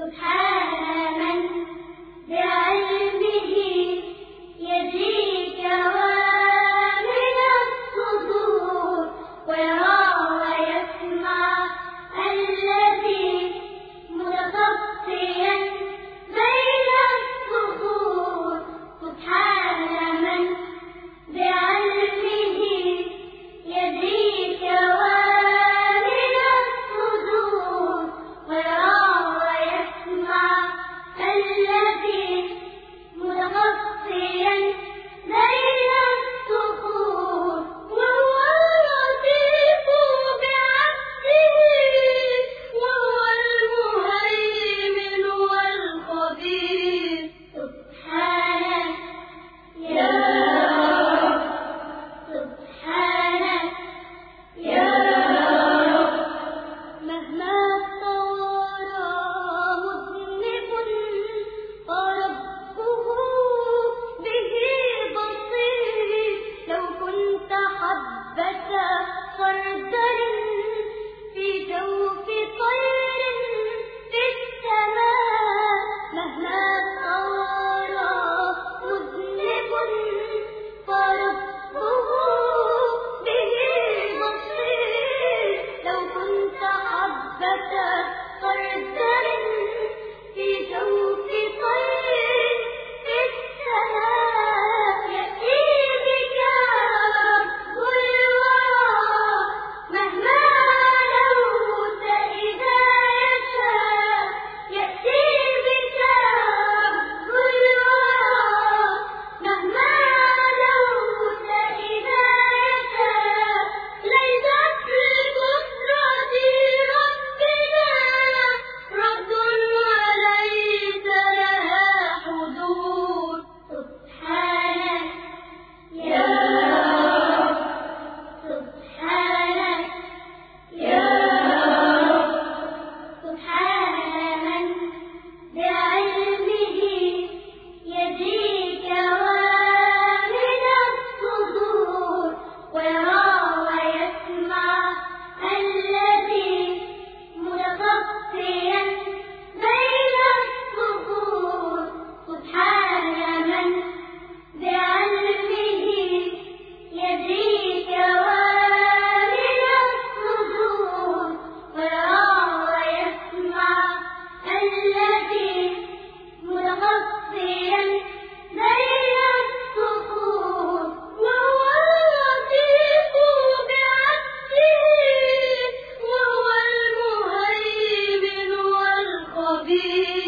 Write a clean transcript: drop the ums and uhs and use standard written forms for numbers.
سبحان من بعلمه يجري كوامن الصدور ويرى ويسمع الذي متخطيا بين الصخور سبحان من بعلمه يجري كوامن الصدور ويرى ويسمع الذي متخطيا بين الصخور وهو اللطيف بعبده وهو المهيمن والخبير سبحانك يا رب سبحانك يا رب مهما طار مذنب فربه به بصير لو كنت حبة خردل في جوف طير في السماء مهما طار مذنب فربه به بصير لو كنت حبة خردل في جوف طير في السماء يأتي بك رب الورى مهما علوت إذا يشاء يأتي بك رب الورى مهما علوت إذا يشاء ليست لقدرة ربنا رد وليس لها حدود سبحانك يا رب سبحانك يا رب سبحان من بعلمه يجري كوامن الصدور ويرى ويسمع الذي متخطيا بين الصخور سبحان من بعلمه يجري كوامن الصدور ويرى ويسمع الذي متخطيا بين الصخور وهو اللطيف بعبده وهو المهيمن والخبير